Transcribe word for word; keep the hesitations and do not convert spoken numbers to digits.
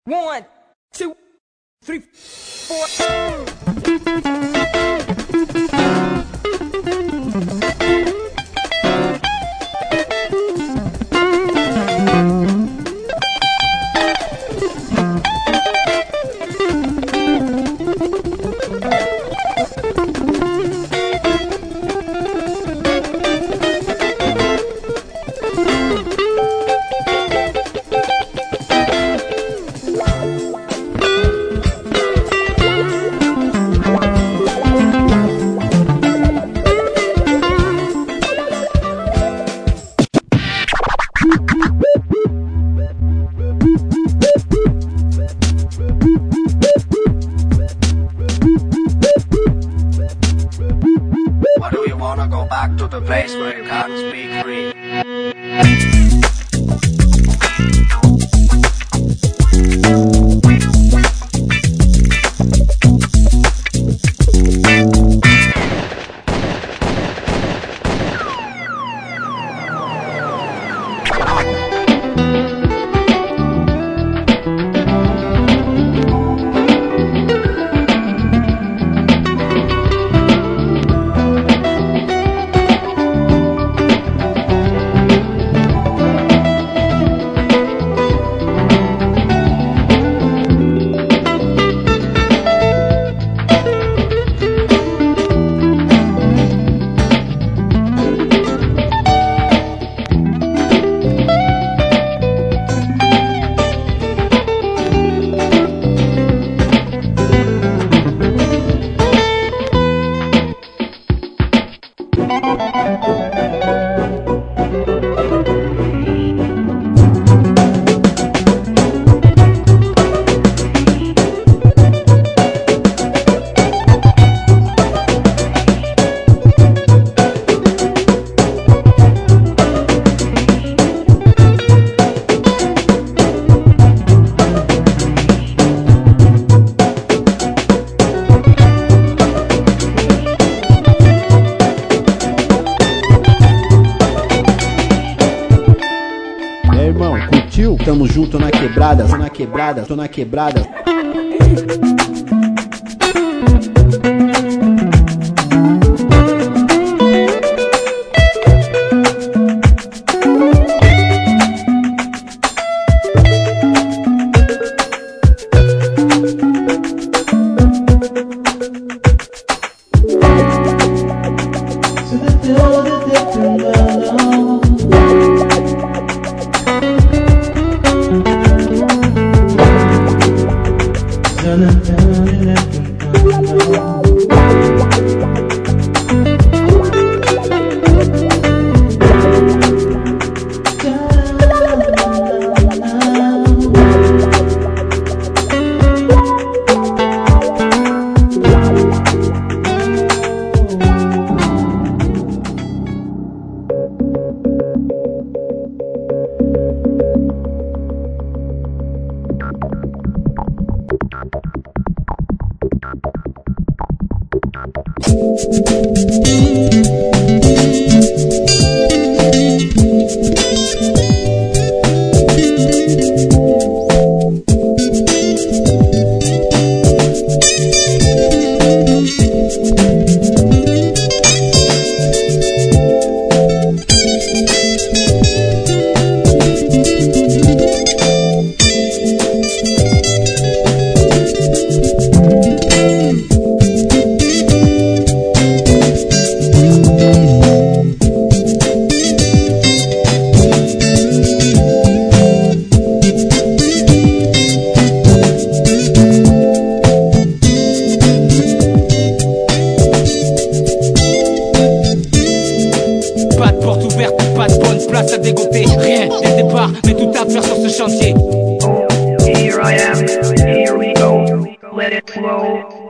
One, two, three, four. Why do you wanna go back to the place where you can't speak free? Irmão, curtiu? Tamo junto na quebrada, tô na quebrada, tô na quebrada. Pas de porte ouverte, pas de bonne place à dégoter. Rien dès le départ, mais tout à faire sur ce chantier. Here I am, here we go, let it flow.